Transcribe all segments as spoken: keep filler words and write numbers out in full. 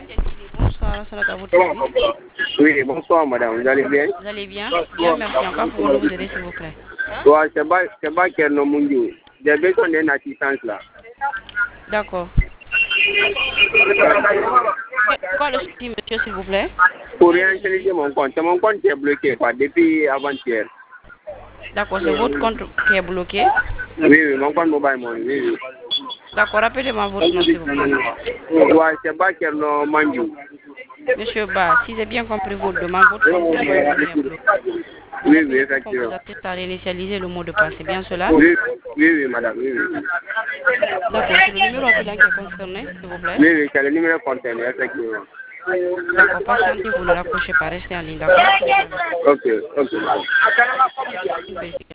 Bonsoir, Salat à votre service. Oui, bonsoir madame, vous allez bien? Vous allez bien? Bien, merci. Encore pouvons-nous vous aider, s'il vous plaît? Ouais, c'est pas, c'est pas Kerno Mundiou. J'ai besoin d'une assistance là. D'accord. Quoi le souci, monsieur, s'il vous plaît? Pour réinsérer mon compte, c'est mon compte qui est bloqué quoi, depuis avant-hier. D'accord, c'est votre compte qui est bloqué? Oui, oui, mon compte mobile money, oui, oui. D'accord, rappelez-moi votre nom, s'il vous plaît. Ouais, c'est pas Kerno Mundiou. Monsieur Ba, si j'ai bien compris votre demande, votre compte est bloqué. Oui, oui, On effectivement. vous atteste à réinitialiser le mot de passe, c'est bien cela? Oui, oui, oui, madame, oui, oui. D'accord, c'est le numéro appelant qui est concerné, s'il vous plaît? Oui, oui, c'est le numéro concerné, effectivement. D'accord, patientez, vous ne raccrochez pas, restez en ligne, d'accord? Ok, ok. Une vérification.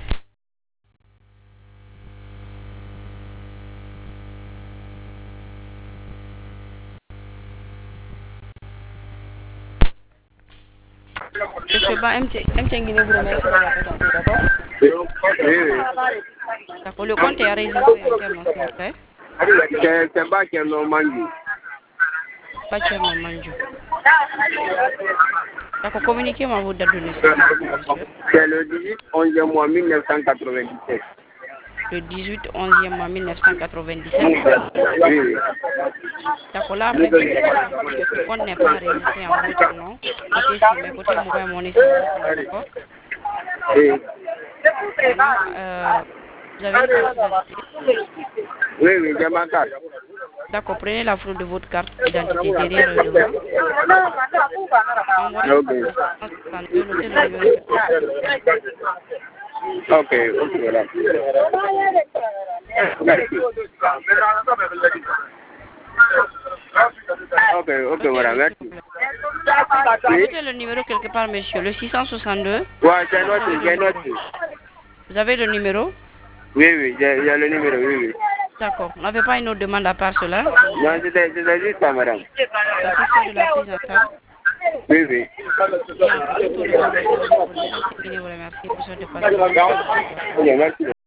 Monsieur Ba, M T N Guinée vous remercie de la patienter, d'accord? Oui, oui. D'accord, le compte est enregistré en quel nom, s'il vous plaît? C'est c'est pas Kerno Mundiou. Bachirno Manjou. D'accord, communiquez-moi vos dates de naissance, s'il vous plaît, monsieur. C'est le dix-huit onzième mois mille neuf cent quatre-vingt-dix-sept. Le dix-huit onzième mois mille neuf cent quatre-vingt-dix-sept. Oui, oui. D'accord, là, après, que ce compte n'est pas enregistré en votre nom, côté sur mes côtés, moi, mon estimation, d'accord? Oui, Maintenant, euh, vous avez une carte d'identité. oui, oui, j'ai ma carte. D'accord, prenez la photo de votre carte d'identité derrière et devant. Envoyez Ok. le cent soixante-deux, notez le numéro. Ok, ok, voilà. Merci. Ok, ok, voilà, Notez-le, s'il merci. vous plaît. Oui? Notez le numéro quelque part, monsieur. Le six cent soixante-deux. Ouais, j'ai noté, j'ai noté. Vous avez le numéro? Oui, oui, j'ai j'ai le numéro, oui, oui. D'accord. Vous n'avez pas une autre demande à part cela? Non, c'était c'était juste ça, madame. Satisfait de la prise en charge? Oui, oui. Bien, pour tout le monde, vous remercie. Vous souhaite de passer une bonne journée. Ok, merci.